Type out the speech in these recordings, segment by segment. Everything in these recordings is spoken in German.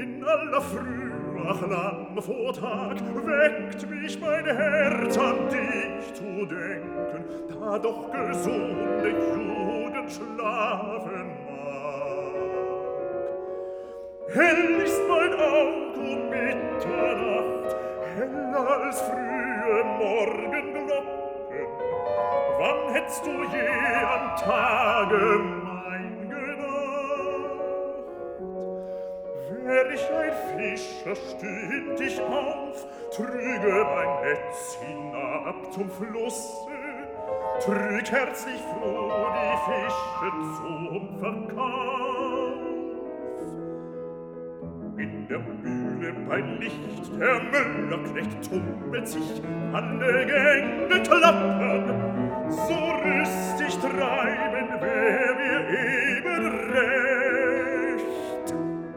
In aller Früh, ach lang vor Tag, weckt mich mein Herz an dich zu denken, da doch gesunde Jugend schlafen mag. Hell ist mein Aug um Mitternacht, heller als frühe Morgenglocken. Wann hättst du je am Tage mein gedacht? Wär ich ein Fischer, stünd ich auf, trüge mein Netz hinab zum Flusse, trüg herzlich froh die Fische zum Verkauf. In der Mühle bei Licht der Müllerknecht tummelt sich, alle Gänge klappern, so rüstig treiben wär mir eben recht.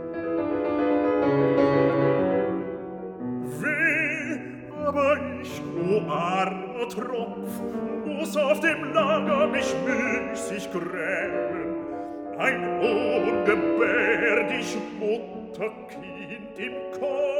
Weh, aber ich, o armer Tropf, muss auf dem Lager mich müßig grämen, ein ungebärdig Mutterkind im Kopf.